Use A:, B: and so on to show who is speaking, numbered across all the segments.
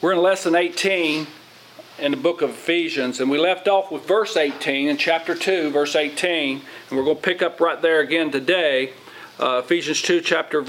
A: We're in lesson 18 in the book of Ephesians, and we left off with verse 18 in chapter 2, verse 18, and we're going to pick up right there again today. Ephesians 2,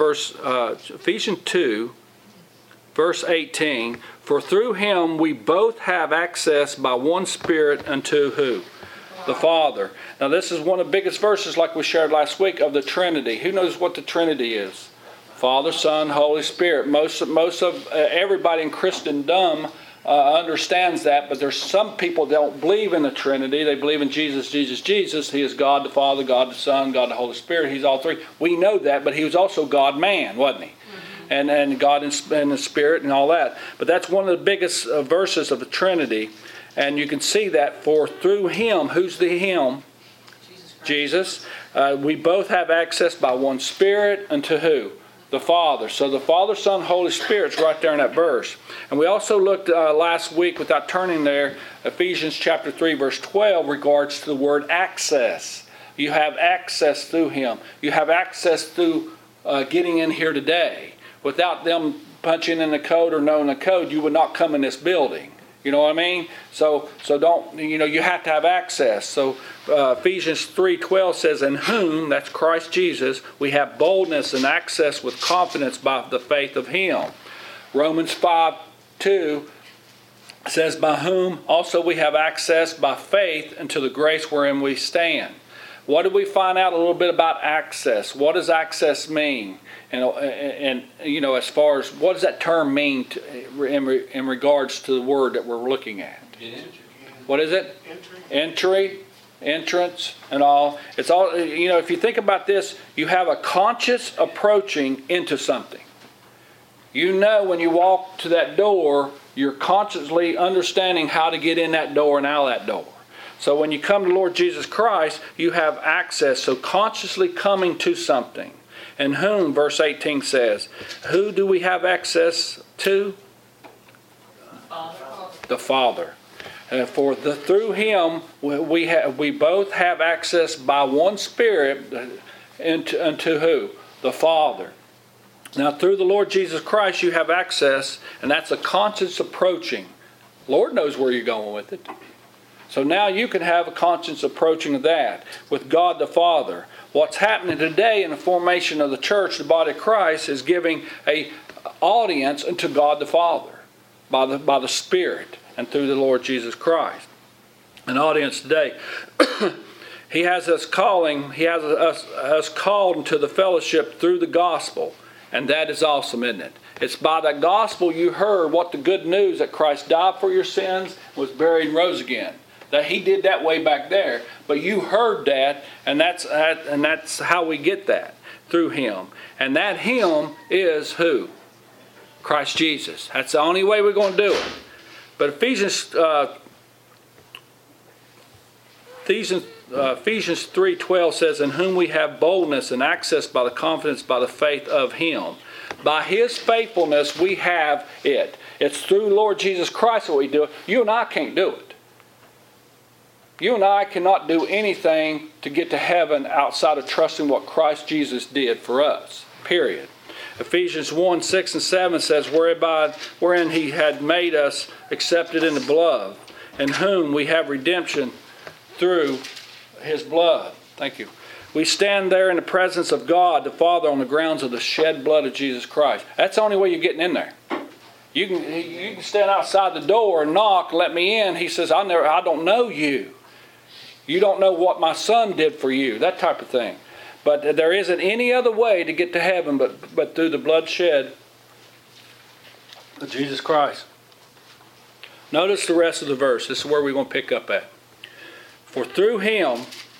A: verse 18. For through him we both have access by one Spirit unto who? The Father. Now this is one of the biggest verses, like we shared last week, of the Trinity. Who knows what the Trinity is? Father, Son, Holy Spirit. Most of everybody in Christendom understands that, but there's some people that don't believe in the Trinity. They believe in Jesus, Jesus, Jesus. He is God the Father, God the Son, God the Holy Spirit. He's all three. We know that, but he was also God-man, wasn't he? Mm-hmm. And God in the Spirit and all that. But that's one of the biggest verses of the Trinity. And you can see that for through him, who's the him? Jesus. We both have access by one Spirit unto who? The Father. So the Father, Son, Holy Spirit's right there in that verse. And we also looked last week, without turning there, Ephesians chapter 3, verse 12, regards to the word access. You have access through him. You have access through getting in here today. Without them punching in the code or knowing the code, you would not come in this building. You know what I mean? So don't, you have to have access. So Ephesians 3:12 says, in whom, that's Christ Jesus, we have boldness and access with confidence by the faith of him. Romans 5:2 says, by whom also we have access by faith into the grace wherein we stand. What did we find out a little bit about access? What does access mean? And as far as what does that term mean in regards to the word that we're looking at? What is it? Entry, entrance, and all. It's all. If you think about this, you have a conscious approaching into something. When you walk to that door, you're consciously understanding how to get in that door and out of that door. So when you come to Lord Jesus Christ, you have access. So consciously coming to something. And whom, verse 18 says, who do we have access to? The Father. Through him we both have access by one Spirit unto who? The Father. Now through the Lord Jesus Christ you have access, and that's a conscious approaching. Lord knows where you're going with it. So now you can have a conscious approaching of that with God the Father. What's happening today in the formation of the church, the body of Christ, is giving an audience unto God the Father by the Spirit and through the Lord Jesus Christ. An audience today. He has us calling. He has us called into the fellowship through the gospel, and that is awesome, isn't it? It's by the gospel you heard what the good news that Christ died for your sins, was buried, and rose again. That he did that way back there, but you heard that, and that's how we get that, through him. And that him is who? Christ Jesus. That's the only way we're going to do it. But Ephesians 3:12 says, in whom we have boldness and access by the confidence by the faith of him. By his faithfulness we have it. It's through Lord Jesus Christ that we do it. You and I can't do it. You and I cannot do anything to get to heaven outside of trusting what Christ Jesus did for us. Period. Ephesians 1:6-7 says, wherein he had made us accepted in the blood, in whom we have redemption through his blood. Thank you. We stand there in the presence of God the Father on the grounds of the shed blood of Jesus Christ. That's the only way you're getting in there. You can stand outside the door and knock, let me in. He says, I don't know you. You don't know what my son did for you. That type of thing. But there isn't any other way to get to heaven but through the blood shed of Jesus Christ. Notice the rest of the verse. This is where we're going to pick up at. For through him,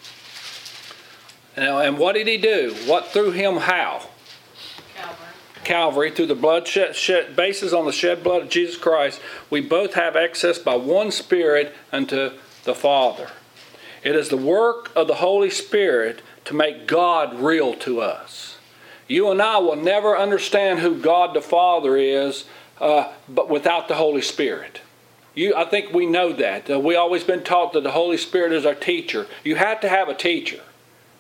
A: and what did he do? What through him how? Calvary, through the blood shed basis on the shed blood of Jesus Christ, we both have access by one Spirit unto the Father. It is the work of the Holy Spirit to make God real to us. You and I will never understand who God the Father is but without the Holy Spirit. I think we know that. We've always been taught that the Holy Spirit is our teacher. You have to have a teacher.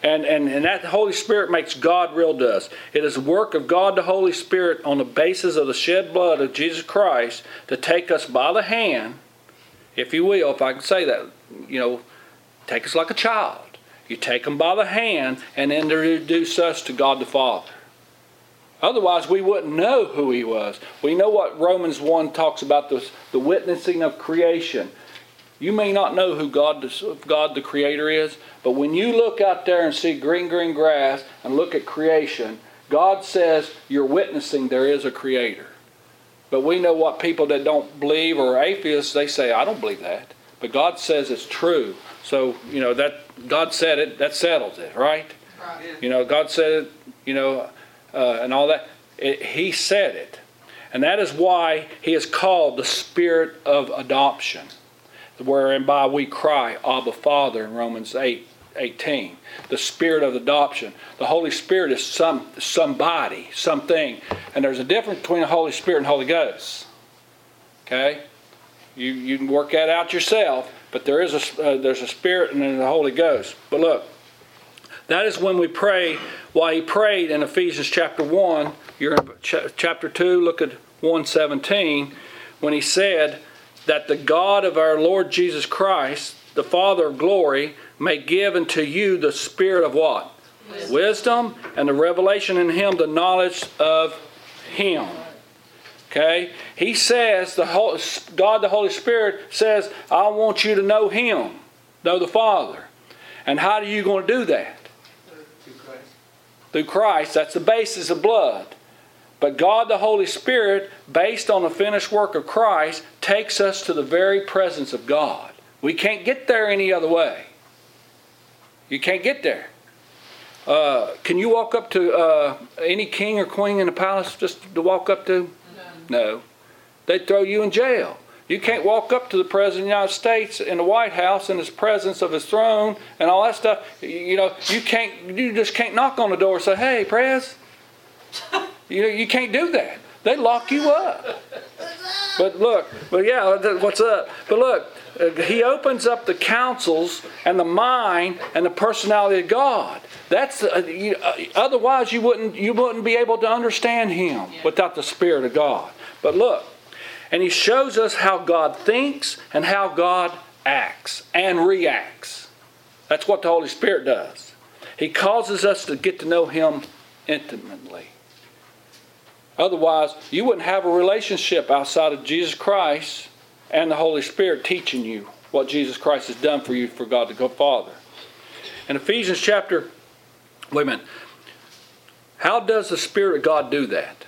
A: And that Holy Spirit makes God real to us. It is the work of God the Holy Spirit on the basis of the shed blood of Jesus Christ to take us by the hand, if you will, if I can say that, take us like a child. You take them by the hand and introduce us to God the Father. Otherwise, we wouldn't know who He was. We know what Romans 1 talks about, the witnessing of creation. You may not know who God the Creator is, but when you look out there and see green grass and look at creation, God says you're witnessing there is a Creator. But we know what people that don't believe or are atheists, they say, I don't believe that. But God says it's true. So, that God said it, that settles it, right? Right. God said it, and all that. He said it. And that is why He is called the Spirit of adoption, whereby we cry, Abba, Father, in Romans 8:18. The Spirit of adoption. The Holy Spirit is somebody, something. And there's a difference between the Holy Spirit and Holy Ghost. Okay? You can work that out yourself, but there's a Spirit and there's a Holy Ghost. But look, that is when we pray, why He prayed in Ephesians chapter 1. You're in chapter 2, look at 1:17, when He said that the God of our Lord Jesus Christ, the Father of glory, may give unto you the Spirit of what? Wisdom, and the revelation in Him, the knowledge of Him. Okay? He says, God the Holy Spirit says, I want you to know Him, know the Father. And how are you going to do that? Through Christ. Through Christ. That's the basis of blood. But God the Holy Spirit, based on the finished work of Christ, takes us to the very presence of God. We can't get there any other way. You can't get there. Can you walk up to any king or queen in the palace just to walk up to? No. They'd throw you in jail. You can't walk up to the President of the United States in the White House in His presence of His throne and all that stuff. You just can't knock on the door and say, hey, Prez. You can't do that. They lock you up. But what's up? But look, He opens up the counsels and the mind and the personality of God. That's otherwise you wouldn't be able to understand Him without the Spirit of God. But look, and He shows us how God thinks and how God acts and reacts. That's what the Holy Spirit does. He causes us to get to know Him intimately. Otherwise, you wouldn't have a relationship outside of Jesus Christ and the Holy Spirit teaching you what Jesus Christ has done for you for God the Father. In Ephesians chapter, how does the Spirit of God do that?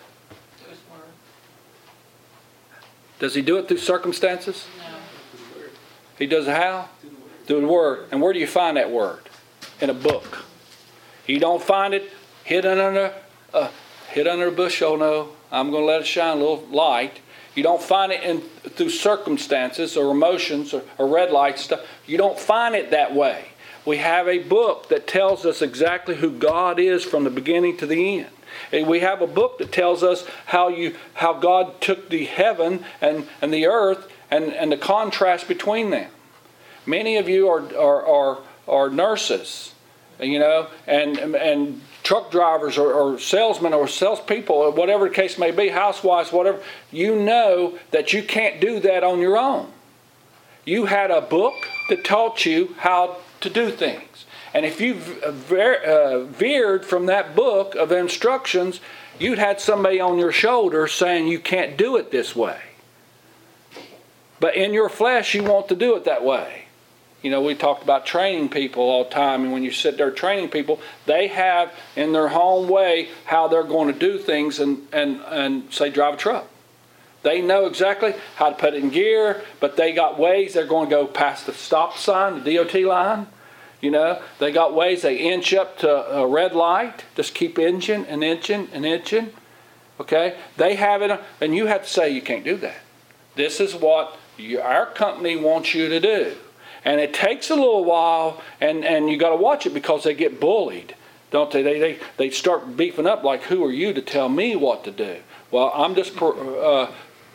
A: Does He do it through circumstances? No. He does it how? Through the Word. And where do you find that Word? In a book. You don't find it hidden under a bush. Oh no, I'm going to let it shine a little light. You don't find it through circumstances or emotions or red light stuff. You don't find it that way. We have a book that tells us exactly who God is from the beginning to the end. And we have a book that tells us how God took the heaven and the earth and the contrast between them. Many of you are nurses, and truck drivers or salesmen or salespeople, or whatever the case may be, housewives, whatever. You know that you can't do that on your own. You had a book that taught you how to do things. And if you veered from that book of instructions, you'd had somebody on your shoulder saying you can't do it this way. But in your flesh, you want to do it that way. We talked about training people all the time. And when you sit there training people, they have in their own way how they're going to do things and say drive a truck. They know exactly how to put it in gear, but they got ways they're going to go past the stop sign, the DOT line. They got ways they inch up to a red light, just keep inching and inching and inching. Okay? They have it, and you have to say you can't do that. This is what our company wants you to do. And it takes a little while, and you got to watch it because they get bullied, don't they? They start beefing up like, who are you to tell me what to do? Well, I'm just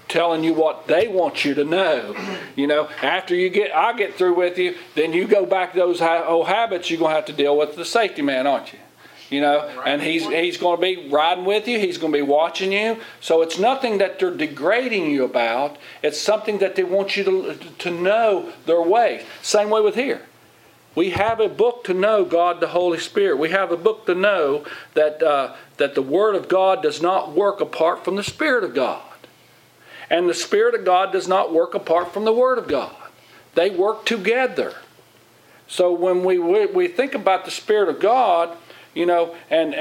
A: telling you what they want you to know. You know, after I get through with you, then you go back to those old habits. You're going to have to deal with the safety man, aren't you? You know, and he's going to be riding with you. He's going to be watching you. So it's nothing that they're degrading you about. It's something that they want you to know their way. Same way with here. We have a book to know God the Holy Spirit. We have a book to know that that the Word of God does not work apart from the Spirit of God. And the Spirit of God does not work apart from the Word of God. They work together. So when we think about the Spirit of God, you know,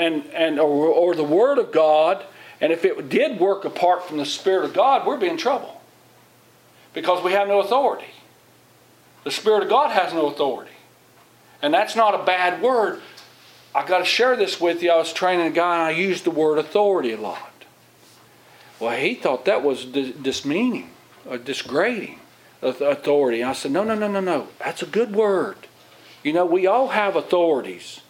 A: or the Word of God, and if it did work apart from the Spirit of God, we'd be in trouble. Because we have no authority. The Spirit of God has no authority. And that's not a bad word. I got to share this with you. I was training a guy and I used the word authority a lot. Well, he thought that was dismeaning or disgrading authority. And I said, no. That's a good word. You know, we all have authorities.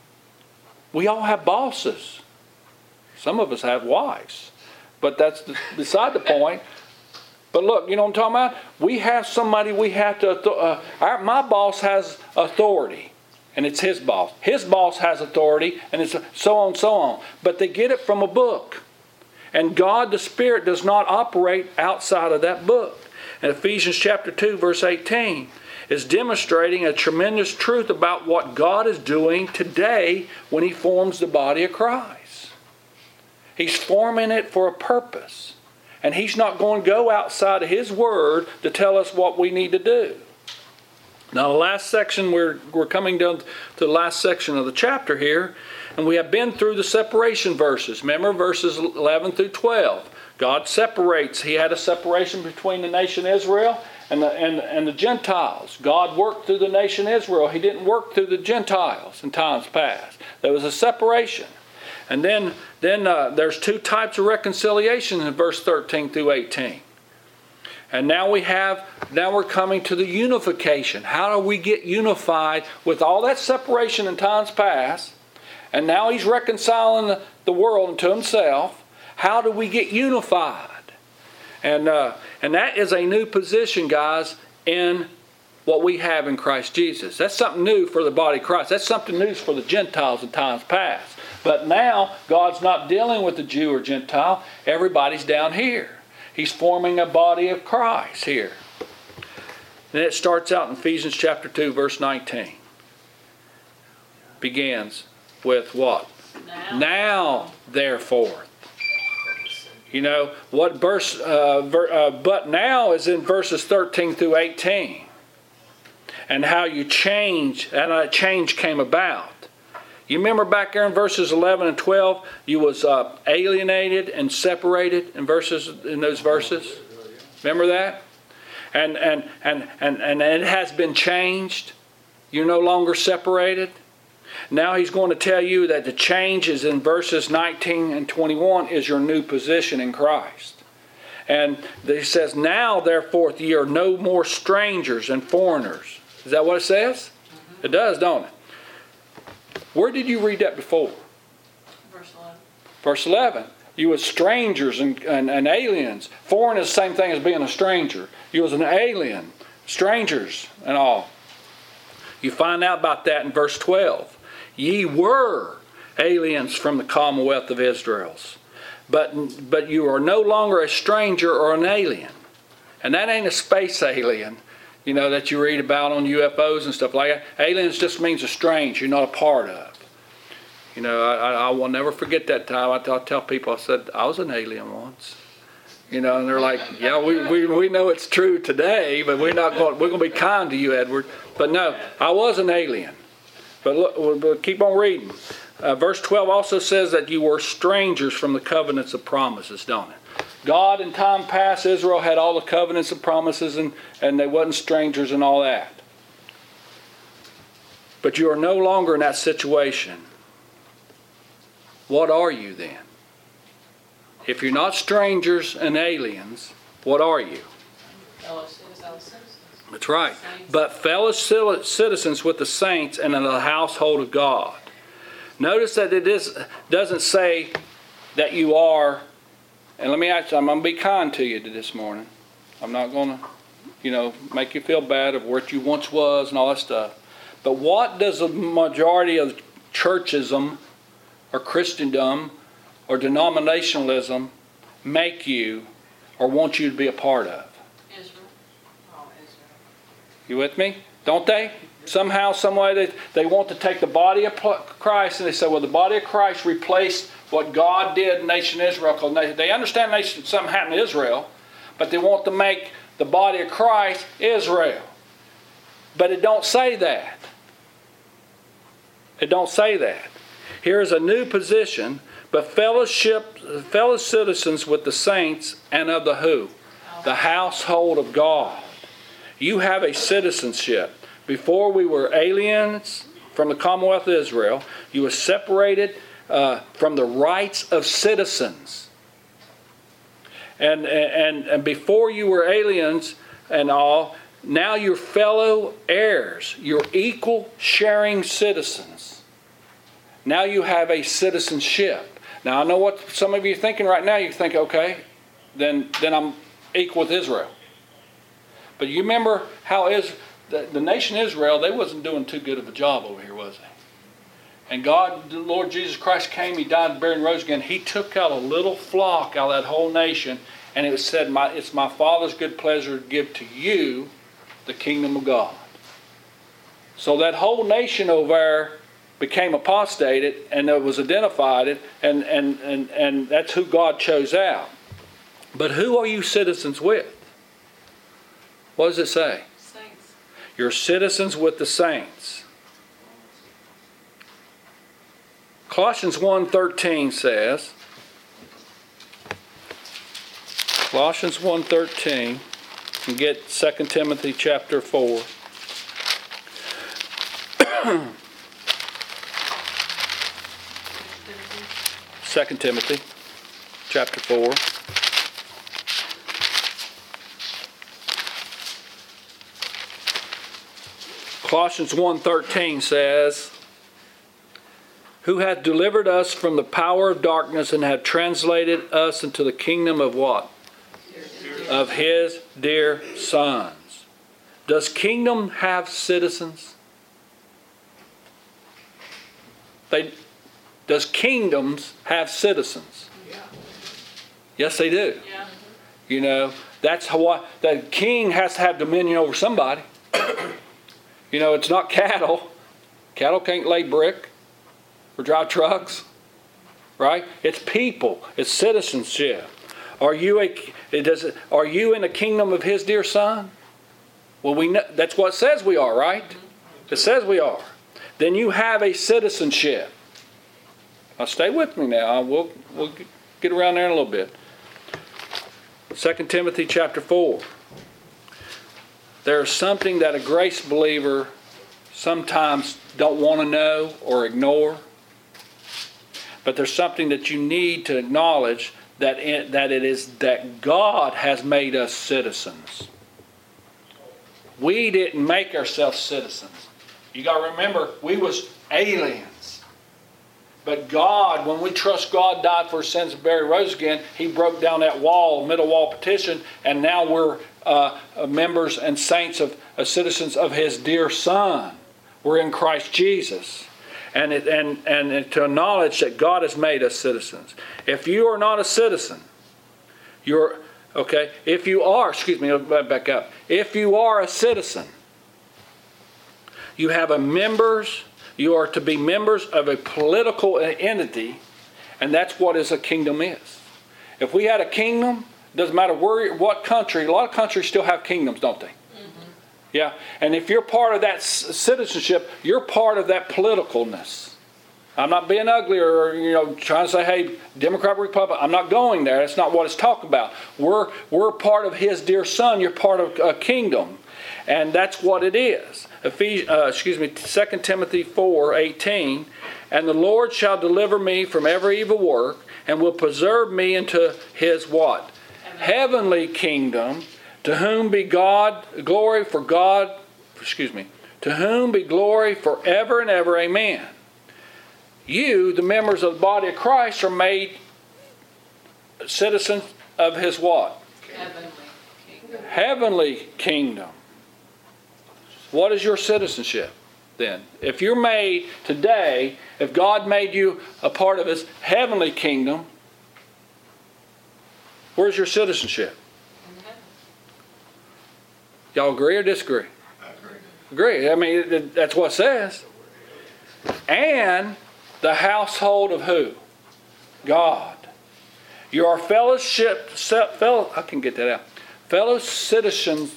A: We all have bosses. Some of us have wives. But that's beside the point. But look, you know what I'm talking about? We have somebody we have to... my boss has authority. And it's his boss. His boss has authority. And it's so on, so on. But they get it from a book. And God, the Spirit, does not operate outside of that book. And Ephesians chapter 2, verse 18 is demonstrating a tremendous truth about what God is doing today when He forms the body of Christ. He's forming it for a purpose. And He's not going to go outside of His Word to tell us what we need to do. Now the last section, we're coming down to the last section of the chapter here. And we have been through the separation verses. Remember verses 11 through 12. God separates. He had a separation between the nation Israel and the Gentiles. God worked through the nation Israel. He didn't work through the Gentiles in times past. There was a separation. And then there's two types of reconciliation in verse 13 through 18. And now we're coming to the unification. How do we get unified with all that separation in times past? And now He's reconciling the world unto Himself. How do we get unified? And that is a new position, guys, in what we have in Christ Jesus. That's something new for the body of Christ. That's something new for the Gentiles in times past. But now, God's not dealing with the Jew or Gentile. Everybody's down here. He's forming a body of Christ here. Then it starts out in Ephesians chapter 2, verse 19. Begins with what? Now therefore. You know, what verse, but now is in verses 13 through 18. And how you change, and a change came about. You remember back there in verses 11 and 12, you was alienated and separated in those verses? Remember that? And it has been changed. You're no longer separated. Now He's going to tell you that the change is in verses 19 and 21 is your new position in Christ. And He says, now therefore ye are no more strangers and foreigners. Is that what it says? Mm-hmm. It does, don't it? Where did you read that before?
B: Verse 11.
A: Verse 11. You was strangers and aliens. Foreign is the same thing as being a stranger. You was an alien. Strangers and all. You find out about that in verse 12. Ye were aliens from the commonwealth of Israel. But you are no longer a stranger or an alien. And that ain't a space alien, you know, that you read about on UFOs and stuff like that. Aliens just means a strange, you're not a part of. You know, I will never forget that time. I tell people, I said, I was an alien once. You know, and they're like, yeah, we know it's true today, but we're going to be kind to you, Edward. But no, I was an alien. But look, we'll keep on reading. Verse 12 also says that you were strangers from the covenants of promises, don't it? God in time past, Israel had all the covenants and promises and they wasn't strangers and all that. But you are no longer in that situation. What are you then? If you're not strangers and aliens, what are you?
B: Fellow citizens.
A: That's right. But fellow citizens with the saints and in the household of God. Notice that it doesn't say that you are And let me ask you, I'm going to be kind to you this morning. I'm not going to, make you feel bad of what you once was and all that stuff. But what does the majority of churchism or Christendom or denominationalism make you or want you to be a part of?
B: Israel. Oh, Israel.
A: You with me? Don't they? Somehow, some way, they want to take the body of Christ and they say, well, the body of Christ replaced what God did in nation Israel. Because they understand something happened to Israel, but they want to make the body of Christ Israel. But it don't say that. It don't say that. Here is a new position, but fellow citizens with the saints and of the who? The household of God. You have a citizenship. Before we were aliens from the Commonwealth of Israel, you were separated from the rights of citizens. And before you were aliens and all, now you're fellow heirs. You're equal sharing citizens. Now you have a citizenship. Now I know what some of you are thinking right now. You think, okay, then I'm equal with Israel. But you remember how the nation Israel, they wasn't doing too good of a job over here, was they? And God, the Lord Jesus Christ came, He died, buried, and rose again. He took out a little flock out of that whole nation, and it said, it's my Father's good pleasure to give to you the kingdom of God. So that whole nation over there became apostated, and it was identified, and that's who God chose out. But who are you citizens with? What does it say?
B: Saints.
A: You're citizens with the saints. Colossians 1:13 says, Colossians 1:13, and get 2 Timothy chapter 4. 2 Timothy chapter 4. Colossians 1:13 says, who hath delivered us from the power of darkness and hath translated us into the kingdom of what? Of His dear sons. Does kingdom have citizens? Does kingdoms have citizens?
B: Yeah.
A: Yes, they do.
B: Yeah.
A: That's how the king has to have dominion over somebody. It's not cattle. Cattle can't lay brick or drive trucks, right? It's people. It's citizenship. Are you in the kingdom of His dear Son? Well, we know that's what it says we are, right? It says we are. Then you have a citizenship. Now stay with me now. We'll get around there in a little bit. 2 Timothy chapter 4. There's something that a grace believer sometimes don't want to know or ignore. But there's something that you need to acknowledge, that it is that God has made us citizens. We didn't make ourselves citizens. You got to remember, we was aliens. But God, when we trust God died for our sins and buried, rose again, He broke down that wall, middle wall partition, and now we're members and saints of citizens of His dear Son. We're in Christ Jesus. And to acknowledge that God has made us citizens. If you are not a citizen, if you are a citizen, you are to be members of a political entity, and that's what a kingdom is. If we had a kingdom, it doesn't matter what country, a lot of countries still have kingdoms, don't they? Yeah, and if you're part of that citizenship, you're part of that politicalness. I'm not being ugly or trying to say, hey, Democrat, Republican. I'm not going there. That's not what it's talking about. We're part of His dear Son. You're part of a kingdom, and that's what it is. 2 Timothy 4:18, and the Lord shall deliver me from every evil work, and will preserve me into His what? Heavenly kingdom. To whom be glory forever and ever. Amen. You, the members of the body of Christ, are made citizens of his what?
B: Heavenly kingdom.
A: Heavenly kingdom. What is your citizenship then? If you're made today, if God made you a part of his heavenly kingdom, where's your citizenship? Y'all agree or disagree?
C: I agree.
A: Agree. I mean, that's what it says. And the household of who? God. You are fellow citizens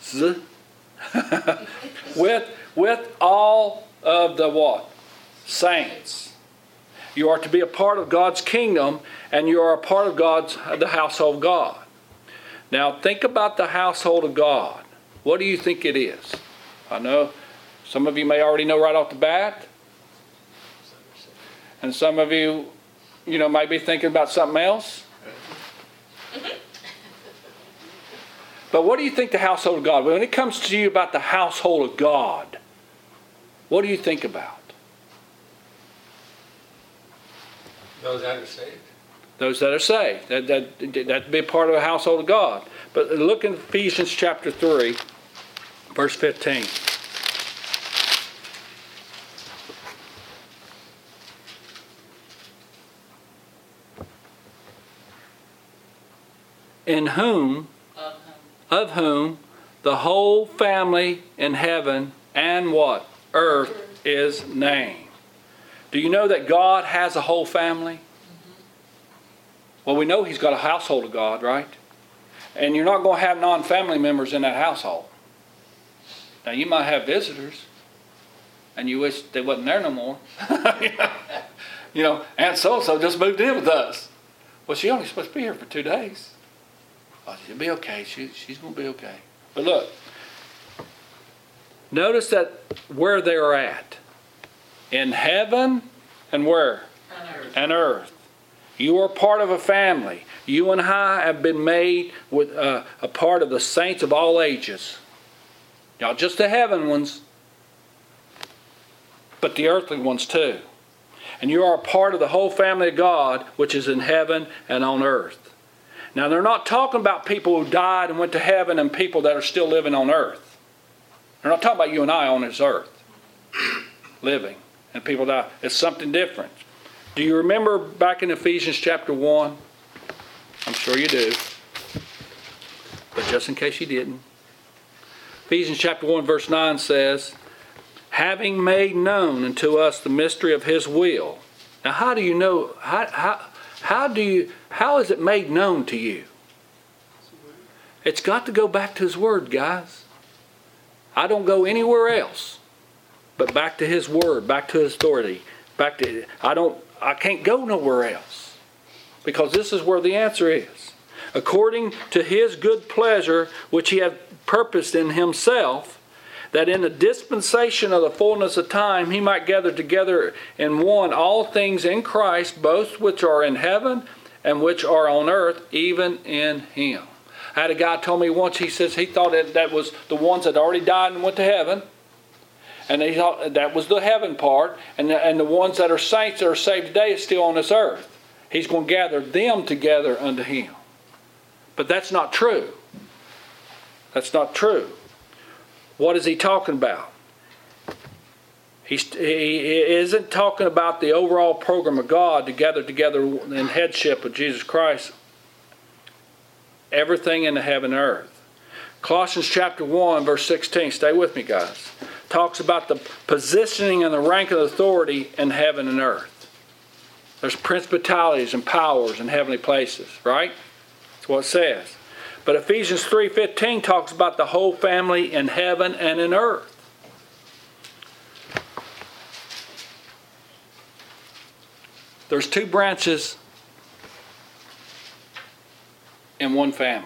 A: with all of the what? Saints. You are to be a part of God's kingdom, and you are a part of the household of God. Now think about the household of God. What do you think it is? I know some of you may already know right off the bat. And some of you, might be thinking about something else. But what do you think the household of God? When it comes to you about the household of God, what do you think about?
C: Those that are saved.
A: Those that are saved. That'd be a part of the household of God. But look in Ephesians chapter 3, verse 15. In whom, of whom, the whole family in heaven and what? Earth is named. Do you know that God has a whole family? Well, we know he's got a household of God, right? And you're not going to have non-family members in that household. Now, you might have visitors, and you wish they wasn't there no more. Aunt so-and-so just moved in with us. Well, she only supposed to be here for 2 days. Oh, she'll be okay. She's going to be okay. But look, notice that where they are at. In heaven and where?
B: On earth.
A: And earth. You are part of a family. You and I have been made with a part of the saints of all ages. Not just the heaven ones, but the earthly ones too. And you are a part of the whole family of God, which is in heaven and on earth. Now, they're not talking about people who died and went to heaven and people that are still living on earth. They're not talking about you and I on this earth, living, and people die. It's something different. Do you remember back in Ephesians chapter 1? I'm sure you do. But just in case you didn't. Ephesians chapter 1 verse 9 says, having made known unto us the mystery of his will. Now how do you know, how is it made known to you? It's got to go back to his word, guys. I don't go anywhere else but back to his word, back to his authority. I can't go nowhere else, because this is where the answer is. According to his good pleasure, which he hath purposed in himself, that in the dispensation of the fullness of time he might gather together in one all things in Christ, both which are in heaven and which are on earth, even in him. I had a guy told me once, he says he thought that was the ones that already died and went to heaven. And he thought that was the heaven part. And the ones that are saints that are saved today is still on this earth. He's going to gather them together unto him. But that's not true. That's not true. What is he talking about? He isn't talking about the overall program of God to gather together in headship of Jesus Christ. Everything in the heaven and earth. Colossians chapter 1 verse 16. Stay with me, guys. Talks about the positioning and the rank of authority in heaven and earth. There's principalities and powers in heavenly places, right? That's what it says. But Ephesians 3:15 talks about the whole family in heaven and in earth. There's 2 branches in one family.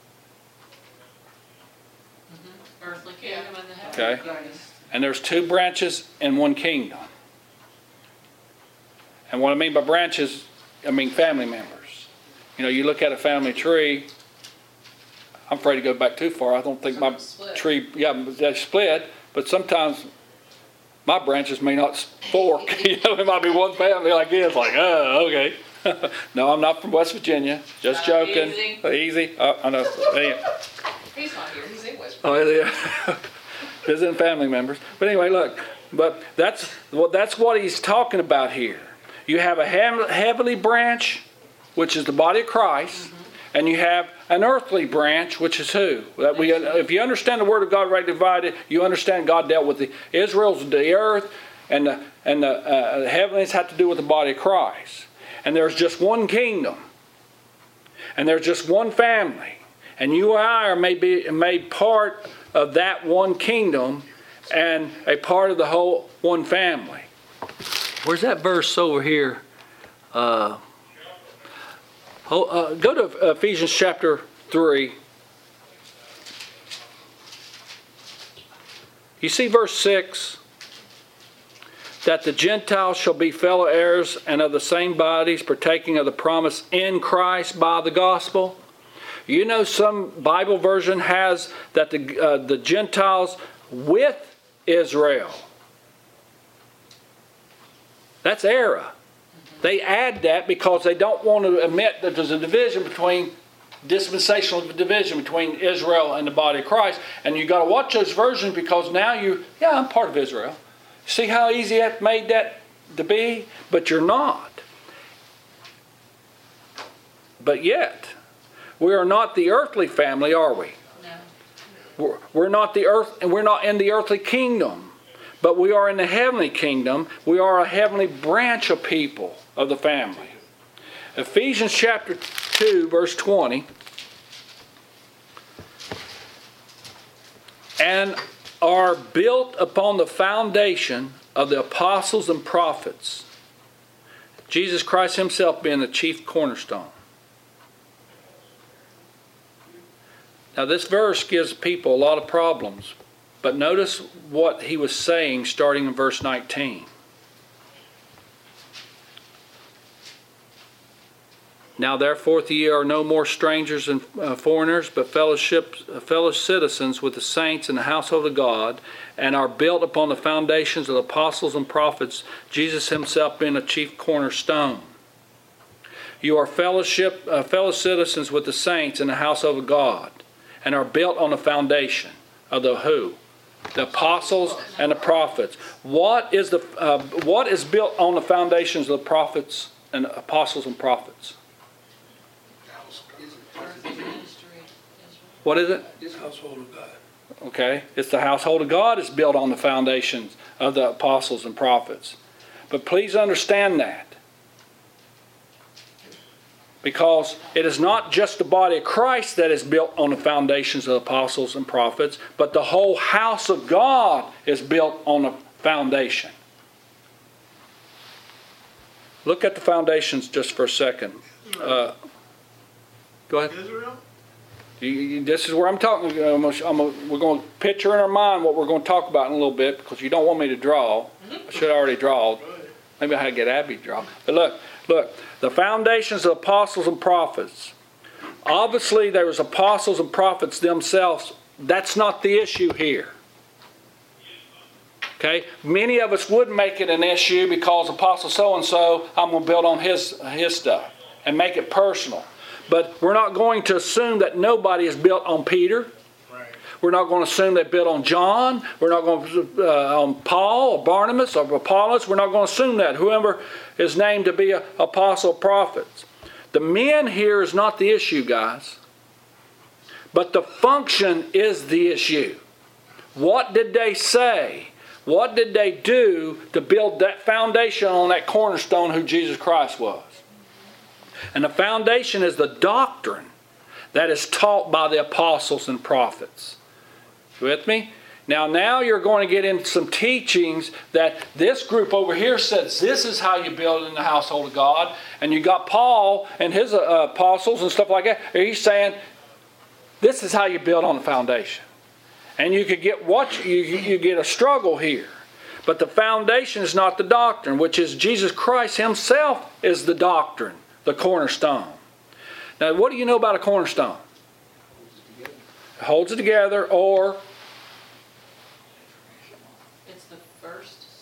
B: Earthly kingdom and the heavenly
A: Okay.
B: kingdom.
A: And there's 2 branches in one kingdom. And what I mean by branches, I mean family members. You look at a family tree. I'm afraid to go back too far. I don't think my tree, they're split. But sometimes my branches may not fork. It might be one family like this, like, oh, okay. No, I'm not from West Virginia. Just joking. Easy. I know.
B: He's not here, he's in West Virginia.
A: Oh, yeah. Visiting family members. But anyway, look. But that's what he's talking about here. You have a heavenly branch, which is the body of Christ, and you have an earthly branch, which is who? If you understand the Word of God right divided, you understand God dealt with Israel's the earth, and the heavenlies have to do with the body of Christ. And there's just one kingdom, and there's just one family, and you and I are made part of that one kingdom and a part of the whole one family. Where's that verse over here? Go to Ephesians chapter 3. You see verse 6? That the Gentiles shall be fellow heirs and of the same bodies, partaking of the promise in Christ by the gospel. You know, some Bible version has that the Gentiles with Israel. That's error. They add that because they don't want to admit that there's a division dispensational division between Israel and the body of Christ. And you got to watch those versions because now I'm part of Israel. See how easy that made that to be? But you're not. But yet, we are not the earthly family, are we?
B: No.
A: We're not the earth, and we're not in the earthly kingdom. But we are in the heavenly kingdom. We are a heavenly branch of people of the family. Ephesians chapter 2, verse 20. And are built upon the foundation of the apostles and prophets, Jesus Christ himself being the chief cornerstone. Now this verse gives people a lot of problems, but notice what he was saying starting in verse 19. Now therefore ye are no more strangers and foreigners, but fellow citizens with the saints in the household of God, and are built upon the foundations of the apostles and prophets, Jesus himself being a chief cornerstone. You are fellow citizens with the saints in the household of God, and are built on the foundation of the who? The apostles and the prophets. What is built on the foundations of the prophets and the apostles and prophets? What is it?
C: It's household of God.
A: Okay, it's the household of God is built on the foundations of the apostles and prophets. But please understand that. Because it is not just the body of Christ that is built on the foundations of the apostles and prophets, but the whole house of God is built on a foundation. Look at the foundations just for a second. Go ahead.
C: Israel?
A: This is where I'm talking. We're going to picture in our mind what we're going to talk about in a little bit because you don't want me to draw. I should have already drawn. Maybe I had to get Abby to draw. But look. The foundations of apostles and prophets. Obviously, there was apostles and prophets themselves. That's not the issue here. Okay? Many of us would make it an issue because Apostle so-and-so, I'm going to build on his stuff and make it personal. But we're not going to assume that nobody is built on Peter.
C: Right.
A: We're not going to assume they built on John. We're not going to on Paul or Barnabas or Apollos. We're not going to assume that. Whoever is named to be an apostle, prophets. The men here is not the issue, guys. But the function is the issue. What did they say? What did they do to build that foundation on that cornerstone who Jesus Christ was? And the foundation is the doctrine that is taught by the apostles and prophets. You with me? Now you're going to get into some teachings that this group over here says this is how you build in the household of God. And you got Paul and his apostles and stuff like that. He's saying this is how you build on the foundation. And you could get you get a struggle here. But the foundation is not the doctrine, which is Jesus Christ himself is the doctrine, the cornerstone. Now, what do you know about a cornerstone? It holds it together, or
B: It's the first stone?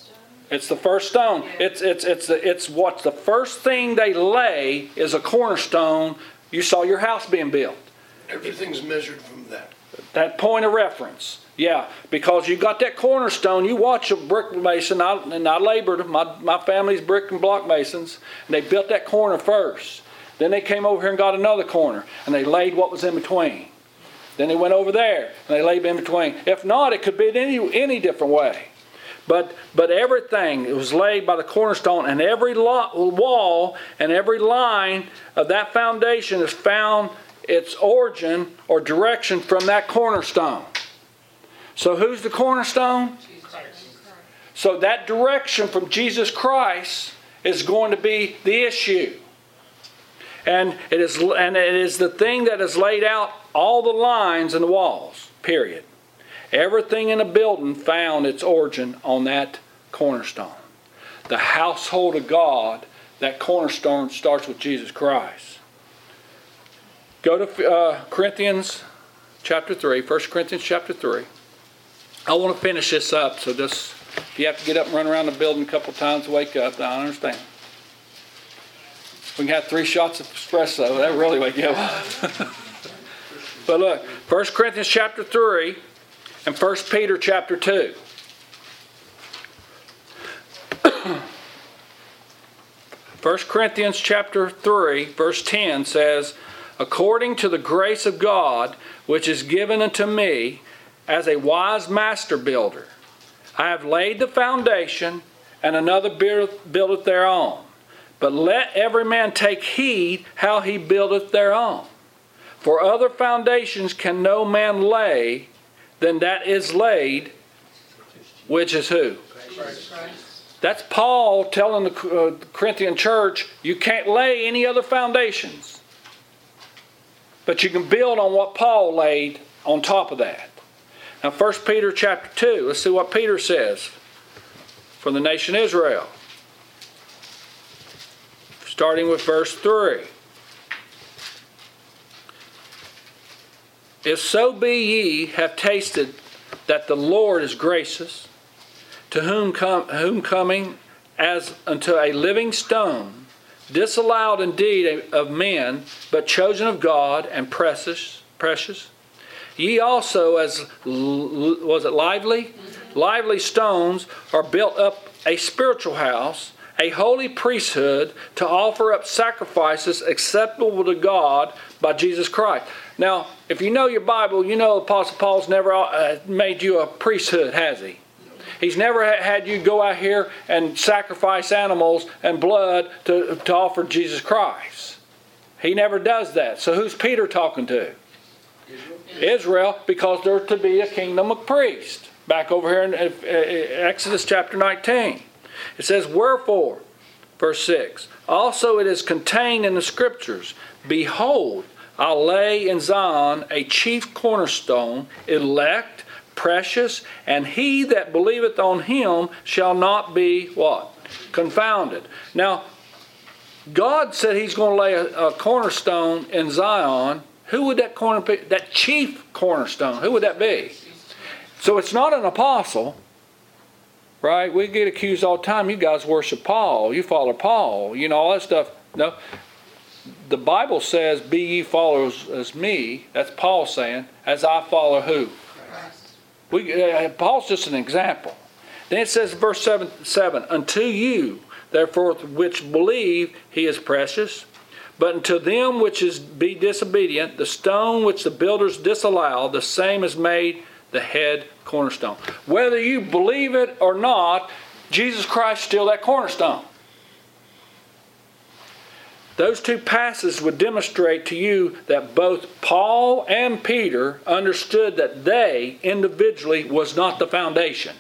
A: It's the first stone. It's what's the first thing they lay is a cornerstone. You saw your house being built.
D: Everything's measured from that.
A: That point of reference. Yeah, because you got that cornerstone. You watch a brick mason, and I labored. My family's brick and block masons, and they built that corner first. Then they came over here and got another corner, and they laid what was in between. Then they went over there, and they laid in between. If not, it could be any different way. But everything, it was laid by the cornerstone, and every wall and every line of that foundation has found its origin or direction from that cornerstone. So who's the cornerstone? So that direction from Jesus Christ is going to be the issue. And it is the thing that has laid out all the lines in the walls, period. Everything in a building found its origin on that cornerstone. The household of God, that cornerstone starts with Jesus Christ. Go to Corinthians chapter 3, 1 Corinthians chapter 3. I want to finish this up, so just if you have to get up and run around the building a couple times to wake up, I understand. We can have 3 shots of espresso. That really wake you up. But look, 1 Corinthians chapter 3 and 1 Peter chapter 2. 1 Corinthians chapter 3, verse 10 says, according to the grace of God, which is given unto me, as a wise master builder, I have laid the foundation, and another buildeth thereon. But let every man take heed how he buildeth thereon. For other foundations can no man lay than that is laid, which is who?
B: Christ.
A: That's Paul telling the Corinthian church, you can't lay any other foundations. But you can build on what Paul laid on top of that. Now 1 Peter chapter 2, let's see what Peter says for the nation Israel. Starting with verse 3. If so be ye have tasted that the Lord is gracious, to whom coming as unto a living stone, disallowed indeed of men, but chosen of God and precious. Ye also, as was it lively? Lively stones are built up a spiritual house, a holy priesthood, to offer up sacrifices acceptable to God by Jesus Christ. Now, if you know your Bible, you know Apostle Paul's never made you a priesthood, has he? He's never had you go out here and sacrifice animals and blood to offer Jesus Christ. He never does that. So who's Peter talking to? Israel, because they're to be a kingdom of priests. Back over here in Exodus chapter 19. It says, wherefore, verse 6, also it is contained in the Scriptures, behold, I'll lay in Zion a chief cornerstone, elect, precious, and he that believeth on him shall not be what? Confounded. Now, God said he's going to lay a cornerstone in Zion. Who would that that chief cornerstone, who would that be? So it's not an apostle, right? We get accused all the time, you guys worship Paul, you follow Paul, you know, all that stuff. No. The Bible says, be ye followers as me, that's Paul saying, as I follow who? Paul's just an example. Then it says, verse 7, unto you, therefore, which believe, he is precious. But unto them which be disobedient, the stone which the builders disallowed, the same is made the head cornerstone. Whether you believe it or not, Jesus Christ is still that cornerstone. Those two passages would demonstrate to you that both Paul and Peter understood that they individually was not the foundation.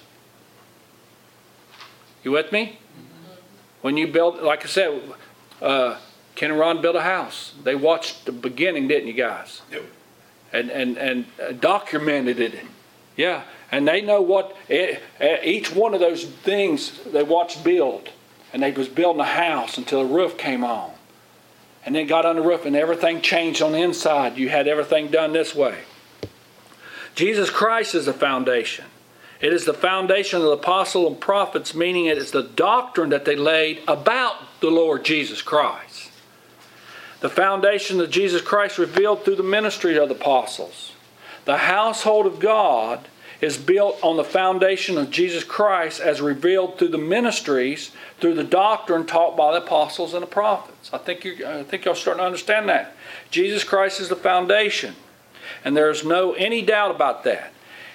A: You with me? When you build, like I said, Ken and Ron built a house. They watched the beginning, didn't you guys?
D: Yep.
A: And documented it. Yeah. And they know what each one of those things they watched build. And they was building a house until the roof came on. And then got on the roof and everything changed on the inside. You had everything done this way. Jesus Christ is the foundation. It is the foundation of the apostles and prophets, meaning it is the doctrine that they laid about the Lord Jesus Christ. The foundation of Jesus Christ revealed through the ministry of the apostles. The household of God is built on the foundation of Jesus Christ as revealed through the ministries, through the doctrine taught by the apostles and the prophets. I think y'all starting to understand that. Jesus Christ is the foundation. And there's no any doubt about that.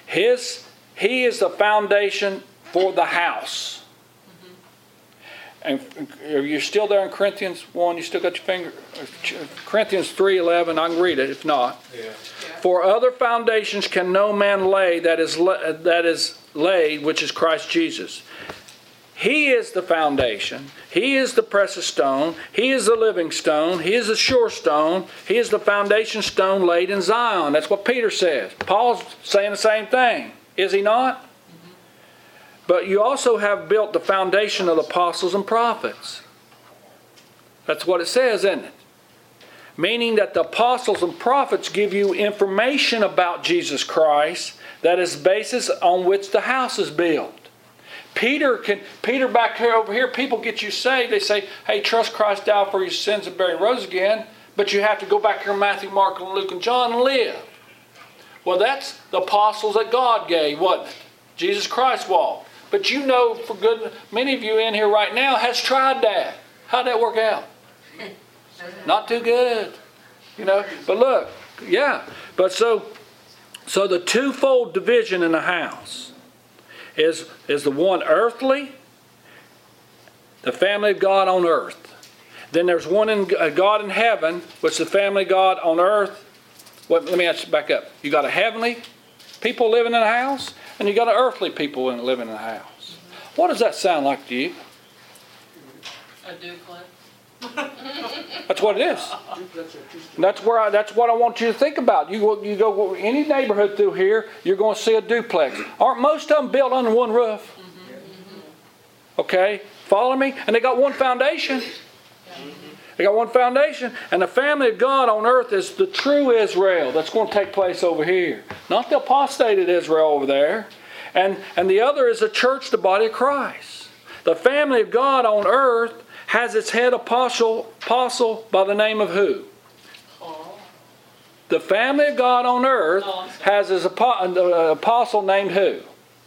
A: He is the foundation for the house. And are you still there in Corinthians 1? You still got your finger? Corinthians 3:11. I can read it if not.
C: Yeah.
A: For other foundations can no man lay that is laid, which is Christ Jesus. He is the foundation. He is the precious stone. He is the living stone. He is the sure stone. He is the foundation stone laid in Zion. That's what Peter says. Paul's saying the same thing. Is he not? Mm-hmm. But you also have built the foundation of the apostles and prophets. That's what it says, isn't it? Meaning that the apostles and prophets give you information about Jesus Christ that is the basis on which the house is built. Peter back here over here, people get you saved. They say, hey, trust Christ died for your sins and buried and rose again. But you have to go back here in Matthew, Mark, and Luke, and John and live. Well, that's the apostles that God gave, wasn't it? Jesus Christ walked. But you know, for good, many of you in here right now has tried that. How'd that work out? Not too good. But look, yeah. But so the twofold division in the house is the one earthly, the family of God on earth. Then there's one in God in heaven, which is the family of God on earth. Well, let me ask you back up. You got a heavenly people living in a house, and you got an earthly people living in a house. What does that sound like to you?
B: A duplex.
A: That's what it is. And that's what I want you to think about. You go any neighborhood through here, you're going to see a duplex. Aren't most of them built under one roof? Okay, follow me? And they got one foundation. They got one foundation. And the family of God on earth is the true Israel that's going to take place over here. Not the apostated Israel over there. And the other is the church, the body of Christ. The family of God on earth has its head apostle by the name of who?
B: Paul.
A: The family of God on earth has his apostle named who?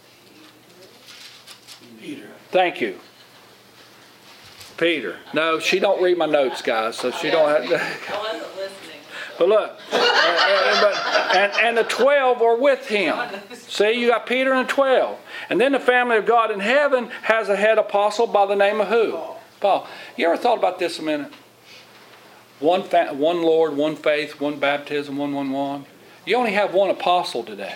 D: Peter.
A: Thank you. Peter. No, she don't read my notes, guys, so she don't have to.
B: I wasn't listening.
A: But look, and the 12 are with him. See, you got Peter and 12. And then the family of God in heaven has a head apostle by the name of who? Paul. You ever thought about this a minute? One Lord, one faith, one baptism, one. You only have one apostle today.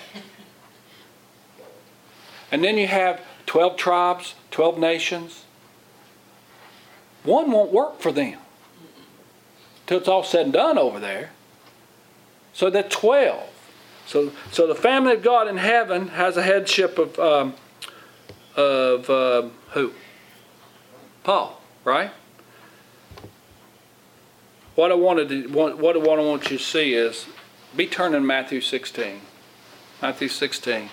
A: And then you have 12 tribes, 12 nations. One won't work for them till it's all said and done over there. So that's 12. So the family of God in heaven has a headship of who? Paul, right? What I want you to see is, be turning Matthew 16. Matthew 16.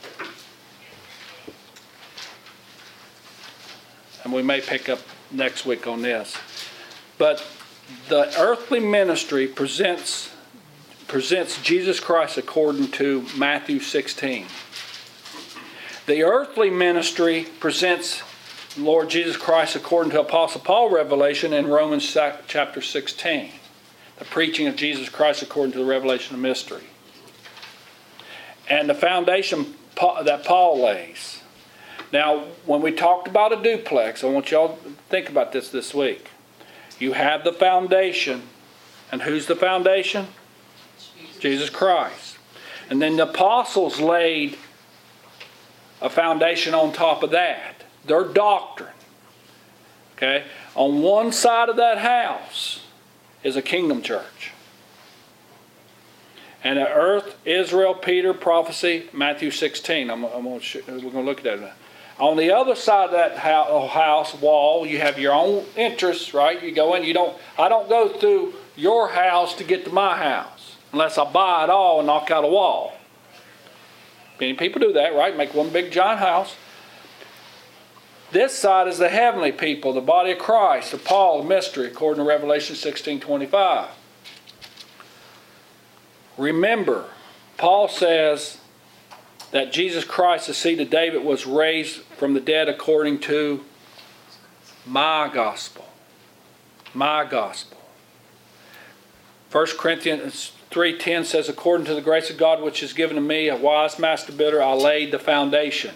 A: And we may pick up next week on this. But the earthly ministry presents Jesus Christ according to Matthew 16. The earthly ministry presents Lord Jesus Christ according to Apostle Paul revelation in Romans chapter 16. The preaching of Jesus Christ according to the revelation of mystery. And the foundation that Paul lays. Now, when we talked about a duplex, I want y'all to think about this week. You have the foundation. And who's the foundation? Jesus Christ. And then the apostles laid a foundation on top of that. Their doctrine. Okay? On one side of that house is a kingdom church. And the earth, Israel, Peter, prophecy, Matthew 16. we're going to look at that now. On the other side of that house wall, you have your own interests, right? You go in, I don't go through your house to get to my house unless I buy it all and knock out a wall. Many people do that, right? Make one big giant house. This side is the heavenly people, the body of Christ, the Paul, the mystery, according to Revelation 16:25. Remember, Paul says that Jesus Christ, the seed of David, was raised from the dead according to my gospel. My gospel. 1 Corinthians 3:10 says, according to the grace of God which is given to me, a wise master builder, I laid the foundation.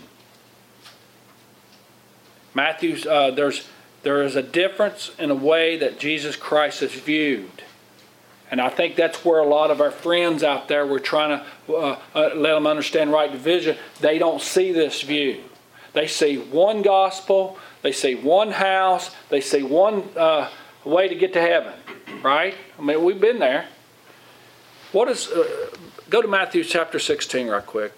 A: Matthew, there is a difference in the way that Jesus Christ is viewed. And I think that's where a lot of our friends out there, we're trying to let them understand right division. They don't see this view. They see one gospel. They see one house. They see one way to get to heaven. Right? I mean, we've been there. What is? Go to Matthew chapter 16 right quick.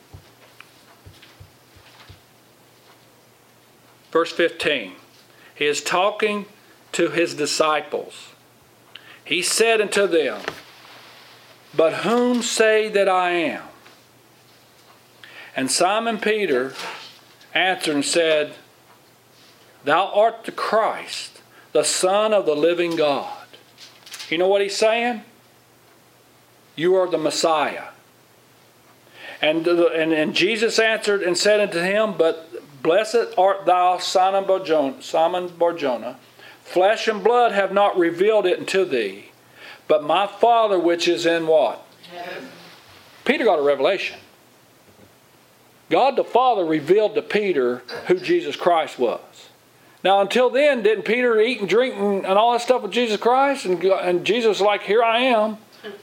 A: Verse 15. He is talking to his disciples. He said unto them, but whom say that I am? And Simon Peter answered and said, thou art the Christ, the Son of the living God. You know what he's saying? You are the Messiah. And Jesus answered and said unto him, but blessed art thou, Simon Barjona. Flesh and blood have not revealed it unto thee, but my Father which is in what?
B: Heaven.
A: Peter got a revelation. God the Father revealed to Peter who Jesus Christ was. Now until then, didn't Peter eat and drink and all that stuff with Jesus Christ? And Jesus was like, here I am.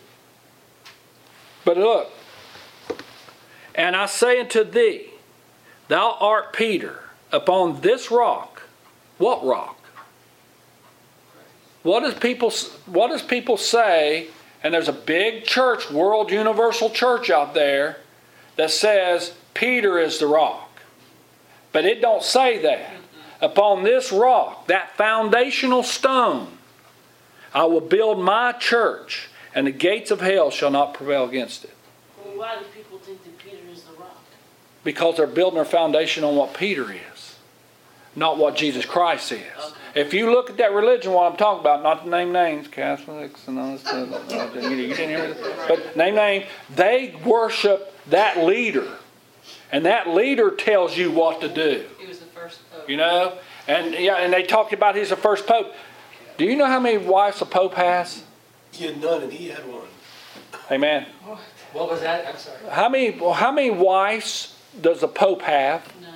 A: But look, and I say unto thee, thou art Peter, upon this rock. What rock? What does people say? And there's a big church, World Universal Church out there, that says Peter is the rock. But it don't say that. Upon this rock, that foundational stone, I will build my church, and the gates of hell shall not prevail against it.
E: Well, why do people think that Peter is the rock?
A: Because they're building their foundation on what Peter is, not what Jesus Christ is.
E: Okay.
A: If you look at that religion, what I'm talking about, not to name names, Catholics and all this stuff, you didn't hear me, but name, they worship that leader. And that leader tells you what to do.
B: He was the first pope.
A: You know? And they talked about he's the first pope. Do you know how many wives a pope has?
D: He had none and he had one.
A: Amen.
C: What was that? I'm sorry.
A: How many wives does a pope have?
B: None.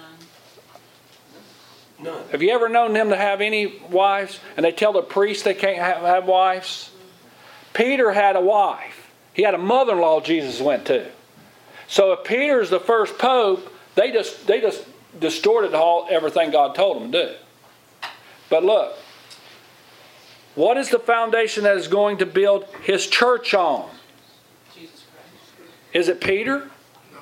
D: None.
A: Have you ever known them to have any wives? And they tell the priest they can't have wives? Peter had a wife. He had a mother-in-law Jesus went to. So if Peter's the first pope, they just distorted everything God told them to do. But look, what is the foundation that is going to build his church on?
B: Jesus Christ.
A: Is it Peter?
D: No.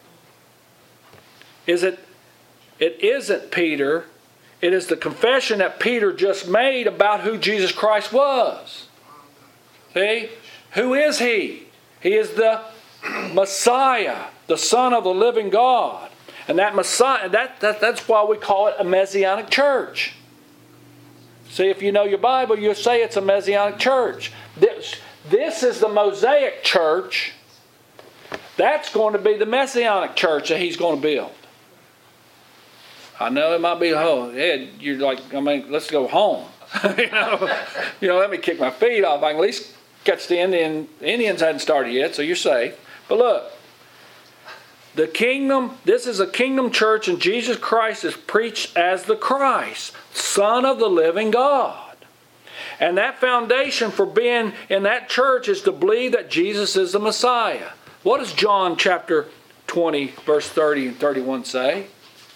A: It isn't Peter. It is the confession that Peter just made about who Jesus Christ was. See? Who is he? He is the Messiah, the Son of the living God. And that Messiah, that's why we call it a Messianic church. See, if you know your Bible, you'll say it's a Messianic church. This is the Mosaic church. That's going to be the Messianic church that he's going to build. I know it might be, Ed, you're like, let's go home. Let me kick my feet off. I can at least catch the Indian. The Indians hadn't started yet, so you're safe. But look, the kingdom, this is a kingdom church, and Jesus Christ is preached as the Christ, Son of the living God. And that foundation for being in that church is to believe that Jesus is the Messiah. What does John chapter 20, verse 30 and 31 say?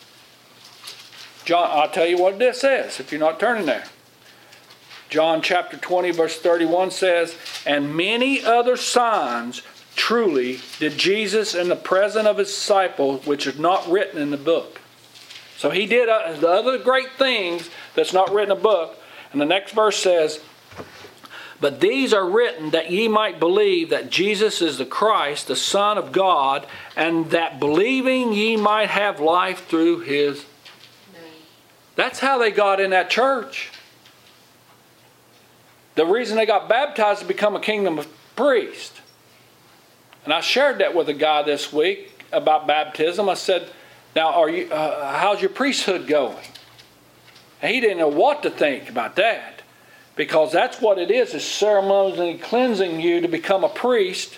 A: John, I'll tell you what this says if you're not turning there. John chapter 20, verse 31 says, and many other signs truly did Jesus in the presence of his disciples, which is not written in the book. So he did the other great things that's not written in the book. And the next verse says, But these are written that ye might believe that Jesus is the Christ, the Son of God, and that believing ye might have life through his
B: Name.
A: That's how they got in that church. The reason they got baptized is to become a kingdom priest. And I shared that with a guy this week about baptism. I said, now, how's your priesthood going? And he didn't know what to think about that. Because that's what it is ceremonially cleansing you to become a priest.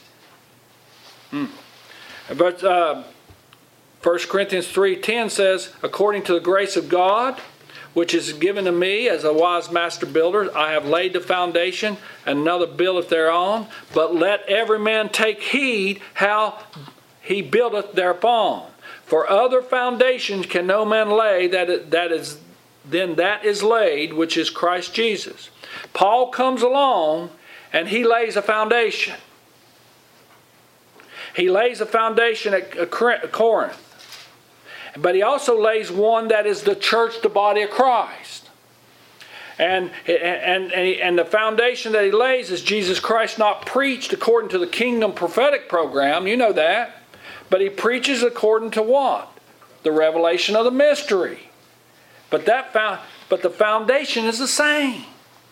A: But 1 Corinthians 3:10 says, according to the grace of God, which is given to me as a wise master builder, I have laid the foundation, and another buildeth thereon. But let every man take heed how he buildeth thereupon. For other foundations can no man lay that is laid, which is Christ Jesus. Paul comes along and he lays a foundation. He lays a foundation at Corinth. But he also lays one that is the church, the body of Christ. And the foundation that he lays is Jesus Christ not preached according to the kingdom prophetic program. You know that. But he preaches according to what? The revelation of the mystery. But the foundation is the same.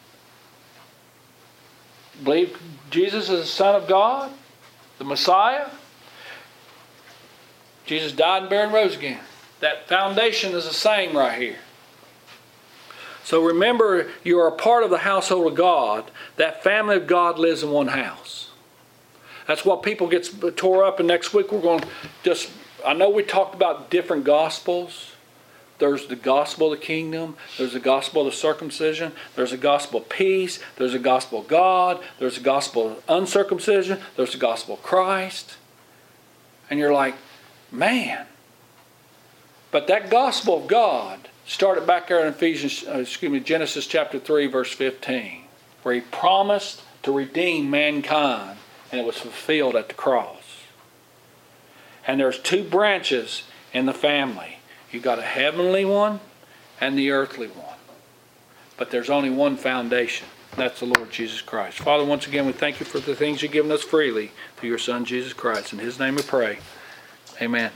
A: Believe Jesus is the Son of God, the Messiah. Jesus died and buried and rose again. That foundation is the same right here. So remember, you are a part of the household of God. That family of God lives in one house. That's what people get tore up. And next week we're going to I know we talked about different gospels. There's the gospel of the kingdom. There's the gospel of the circumcision. There's the gospel of peace. There's the gospel of God. There's the gospel of uncircumcision. There's the gospel of Christ. And you're like, man. But that gospel of God started back there in Genesis chapter 3, verse 15, where he promised to redeem mankind, and it was fulfilled at the cross. And there's two branches in the family. You've got a heavenly one and the earthly one. But there's only one foundation. That's the Lord Jesus Christ. Father, once again, we thank you for the things you've given us freely through your Son, Jesus Christ. In his name we pray. Amen.